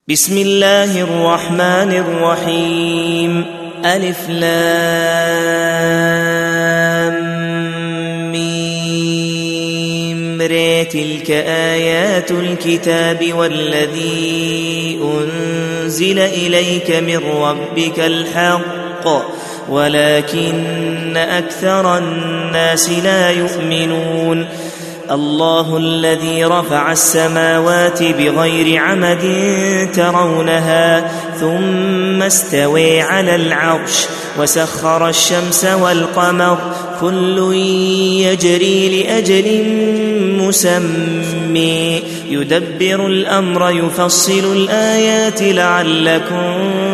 بسم الله الرحمن الرحيم. ألف لام ميم ر. تلك آيات الكتاب والذي أنزل إليك من ربك الحق ولكن أكثر الناس لا يؤمنون. الله الذي رفع السماوات بغير عمد ترونها ثم استوى على العرش وسخر الشمس والقمر كل يجري لأجل مسمى يدبر الأمر يفصل الآيات لعلكم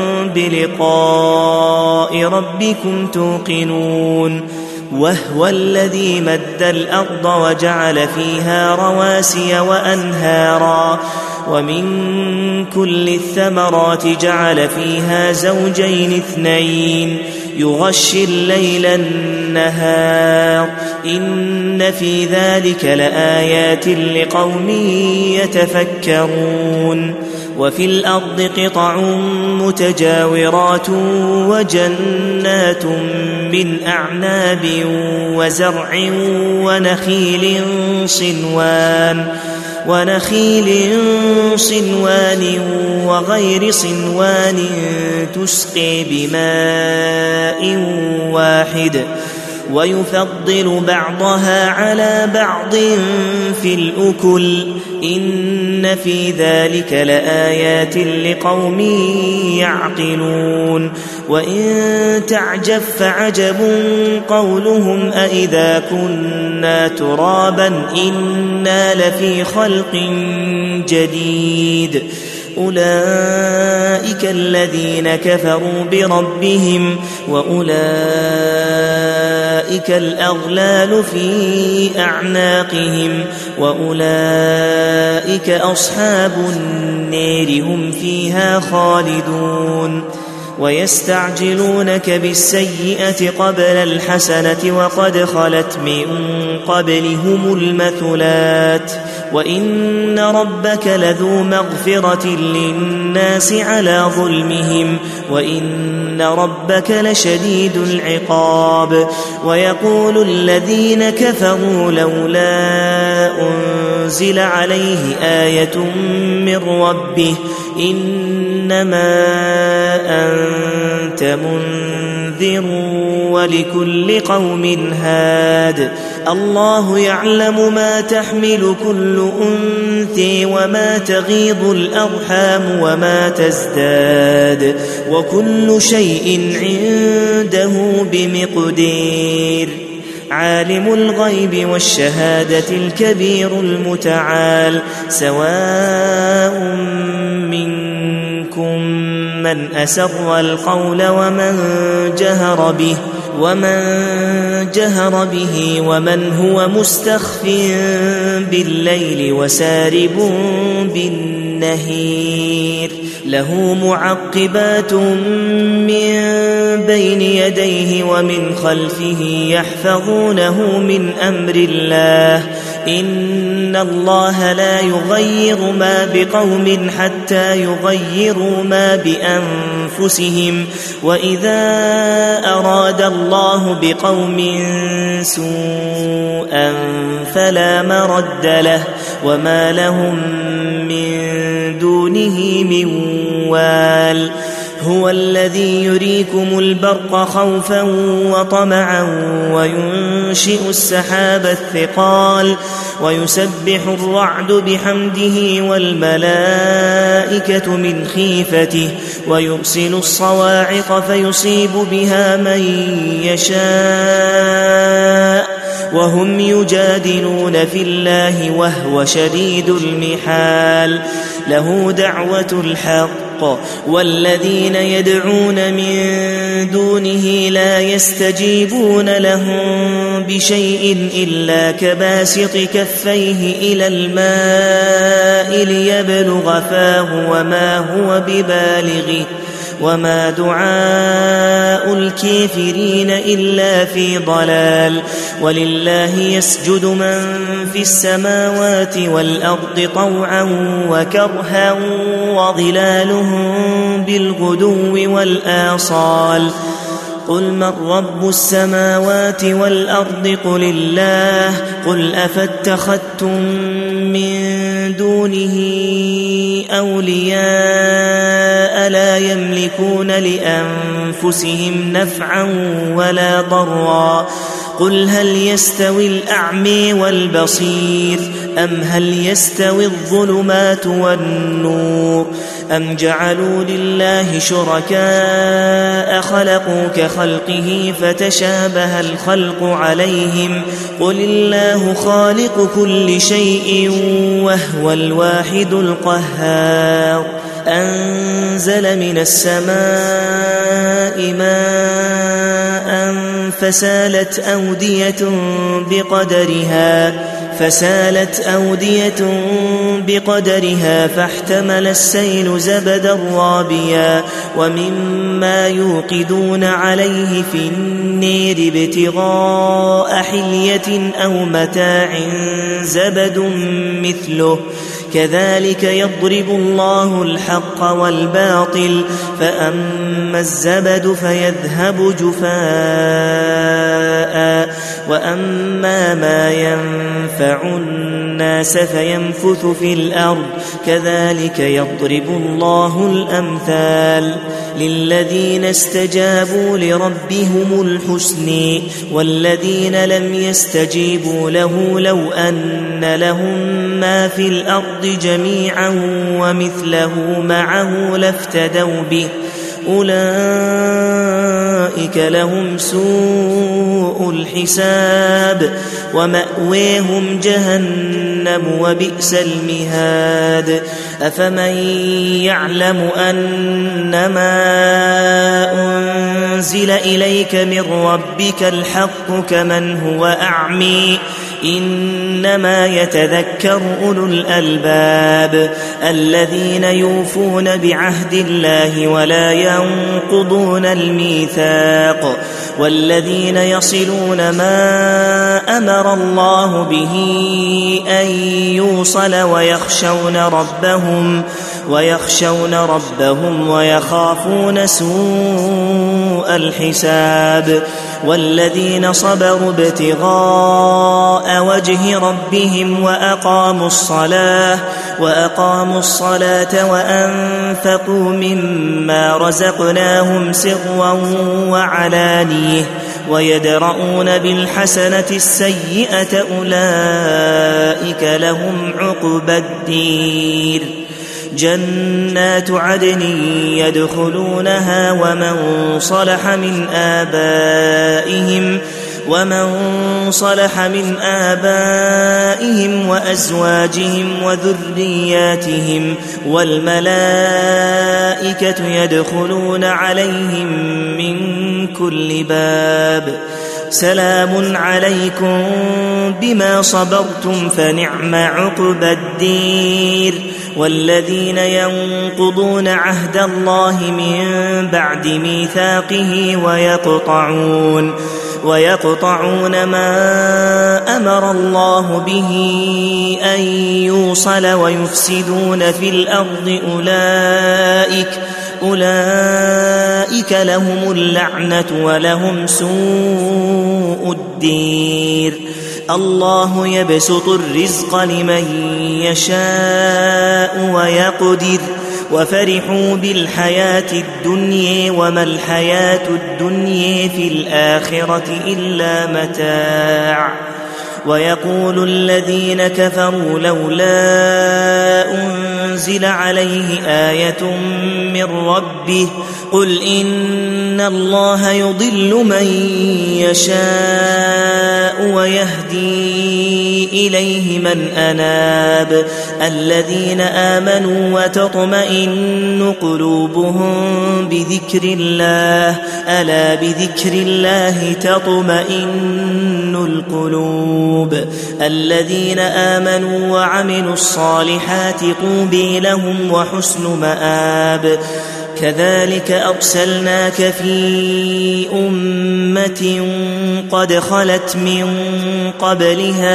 بلقاء ربكم توقنون. وهو الذي مد الأرض وجعل فيها رواسي وأنهارا ومن كل الثمرات جعل فيها زوجين اثنين يغشي الليل النهار إن في ذلك لآيات لقوم يتفكرون. وفي الأرض قطع متجاورات وجنات من أعناب وزرع ونخيل صنوان وغير صنوان تسقي بماء واحد ويفضل بعضها على بعض في الأكل إن في ذلك لآيات لقوم يعقلون. وإن تعجب فعجب قولهم أإذا كنا ترابا إنا لفي خلق جديد أولئك الذين كفروا بربهم وأولئك الأغلال في أعناقهم وأولئك أصحاب النار هم فيها خالدون. ويستعجلونك بالسيئة قبل الحسنة وقد خلت من قبلهم المثلات وإن ربك لذو مغفرة للناس على ظلمهم وإن ربك لشديد العقاب. ويقول الذين كفروا لولا أنزل عليه آية من ربه إنما أنت منذر ولكل قوم هاد. الله يعلم ما تحمل كل أنثى وما تغيض الأرحام وما تزداد وكل شيء عنده بمقدار. عالم الغيب والشهادة الكبير المتعال سواء منكم من أسر القول ومن جهر به ومن هو مستخف بالليل وسارب بالنهير. له معقبات من بين يديه ومن خلفه يحفظونه من أمر الله إن الله لا يغير ما بقوم حتى يغيروا ما بأنفسهم وإذا أراد الله بقوم سوءا فلا مرد له وما لهم من دونه من وال. هو الذي يريكم البرق خوفا وطمعا وينشئ السحاب الثقال ويسبح الرعد بحمده والملائكة من خيفته ويرسل الصواعق فيصيب بها من يشاء وهم يجادلون في الله وهو شديد المحال. له دعوة الحق والذين يدعون من دونه لا يستجيبون لهم بشيء إلا كباسط كفيه إلى الماء ليبلغ فاه وما هو ببالغه وما دعاء الكافرين إلا في ضلال ولله يسجد من في السماوات والأرض طوعا وكرها وظلالهم بالغدو والآصال قل من رب السماوات والأرض قل الله قل أفاتخذتم من دونه أولياء لا يملكون لأنفسهم نفعا ولا ضرا قل هل يستوي الأعمى والبصير أم هل يستوي الظلمات والنور أم جعلوا لله شركاء خلقوا كخلقه فتشابه الخلق عليهم قل الله خالق كل شيء وهو الواحد القهار أنزل من السماء ماء فسالت أودية بقدرها فاحتمل السيل زبدا رابيا ومما يوقدون عليه في النير ابتغاء حلية أو متاع زبد مثله كذلك يضرب الله الحق والباطل فأما الزبد فيذهب جفاء وأما ما ينفع الناس فينفث في الأرض كذلك يضرب الله الأمثال للذين استجابوا لربهم الحسن والذين لم يستجيبوا له لو أن لهم ما في الأرض جميعا ومثله معه لافتدوا به أولئك لهم سوء الحساب ومأويهم جهنم وبئس المهاد أفمن يعلم أنما أنزل إليك من ربك الحق كمن هو أعمي إنما يتذكر أولو الألباب الذين يوفون بعهد الله ولا ينقضون الميثاق والذين يصلون ما أمر الله به أن يوصل ويخشون ربهم ويخافون سوء الحساب والذين صبروا ابتغاء وجه ربهم وأقاموا الصلاة وأنفقوا مما رزقناهم سرا وعلانية ويدرؤون بالحسنة السيئة أولئك لهم عقبى الدير جنات عدن يدخلونها ومن صلح من آبائهم وأزواجهم وذرياتهم والملائكة يدخلون عليهم من كل باب سلام عليكم بما صبرتم فنعم عقبى الدير والذين ينقضون عهد الله من بعد ميثاقه ويقطعون ما أمر الله به أن يوصل ويفسدون في الأرض أولئك لهم اللعنة ولهم سوء الدير الله يبسط الرزق لمن يشاء ويقدر وفرحوا بالحياة الدنيا وما الحياة الدنيا في الآخرة إلا متاع ويقول الذين كفروا لولا أنزل عليه آية من ربه قل إن الله يضل من يشاء ويهدي إليه من أناب الذين آمنوا وتطمئن قلوبهم بذكر الله ألا بذكر الله تطمئن القلوب الذين آمنوا وعملوا الصالحات طوبى يمضي لهم وحسن مآب. كذلك أرسلناك في أمة قد خلت من قبلها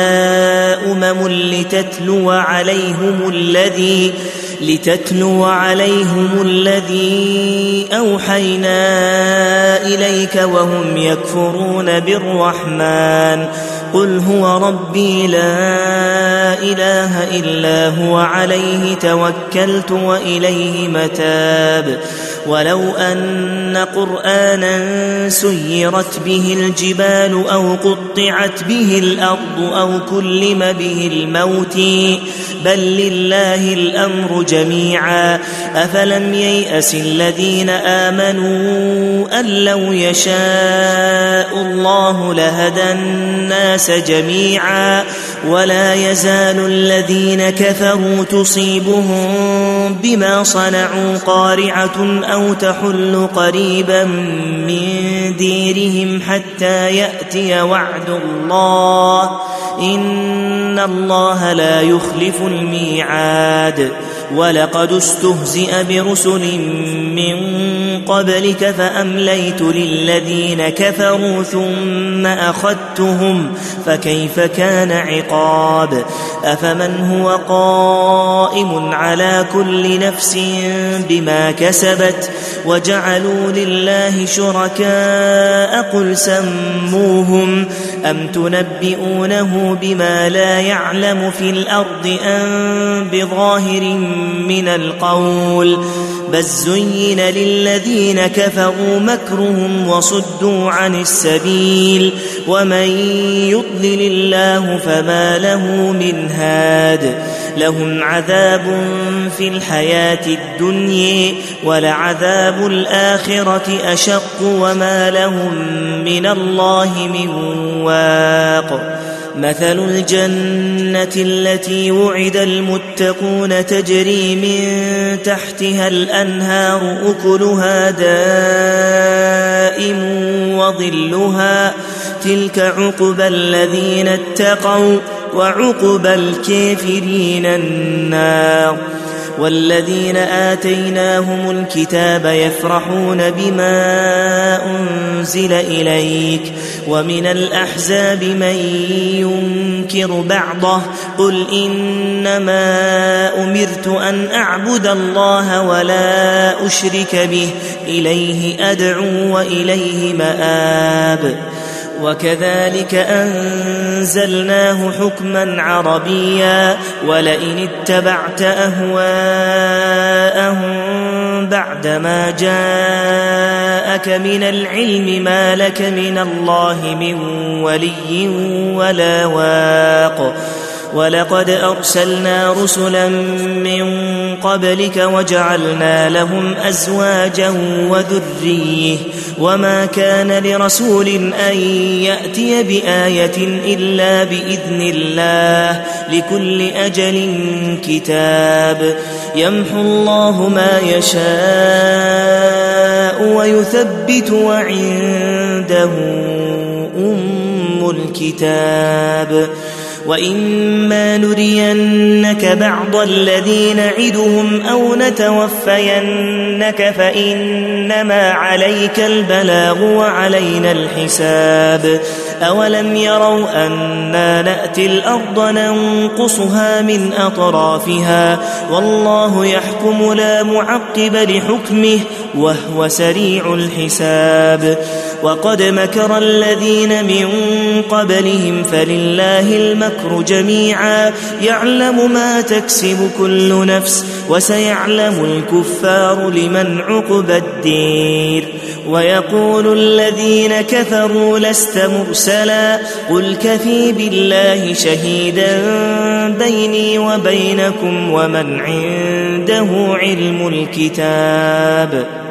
لتتلو عليهم الذي أوحينا إليك وهم يكفرون بالرحمن. قل هو ربي لا إله إلا هو عليه توكلت وإليه متاب. ولو أن قرآنا سيرت به الجبال أو قطعت به الأرض أو كلم به الموت بل لله الأمر جميعا. أفلم ييأس الذين آمنوا أن لو يشاء الله لهدى الناس جميعا. ولا يزال الذين كفروا تصيبهم بما صنعوا قارعة أو تحل قريبا من ديرهم حتى يأتي وعد الله إن الله لا يخلف الميعاد. ولقد استهزئ برسل من قبلك فأمليت للذين كفروا ثم أخذتهم فكيف كان عقاب. أفمن هو قائم على كل نفس بما كسبت وجعلوا لله شركاء قل سموهم أم تنبئونه بما لا يعلم في الأرض أم بظاهر من القول بل زين للذين كفروا مكرهم وصدوا عن السبيل ومن يضلل الله فما له من هاد. لهم عذاب في الحياة الدنيا ولعذاب الآخرة أشق وما لهم من الله من واق. مثل الجنة التي وعد المتقون تجري من تحتها الأنهار أكلها دائم وظلها تلك عقبى الذين اتقوا وعقبى الكافرين النار. والذين آتيناهم الكتاب يفرحون بما أنزل إليك ومن الأحزاب من ينكر بعضه قل إنما أمرت أن أعبد الله ولا أشرك به إليه أدعو وإليه مآب. وكذلك أنزلناه حكما عربيا ولئن اتبعت أهواءهم بعدما جاءك من العلم ما لك من الله من ولي ولا واق. ولقد أرسلنا رسلا من قبلك وجعلنا لهم أزواجا وذرية وما كان لرسول أن يأتي بآية إلا بإذن الله لكل أجل كتاب. يمحو الله ما يشاء ويثبت وعنده أم الكتاب. وإما نرينك بعض الذي نعدهم أو نتوفينك فإنما عليك البلاغ وعلينا الحساب. أولم يروا أنا نأتي الأرض ننقصها من أطرافها والله يحكم لا معقب لحكمه وهو سريع الحساب. وقد مكر الذين من قبلهم فلله المكر جميعا يعلم ما تكسب كل نفس وسيعلم الكفار لمن عقبى الدير. ويقول الذين كفروا لست مرسلا قل كفي بالله شهيدا بيني وبينكم ومن عنده علم الكتاب.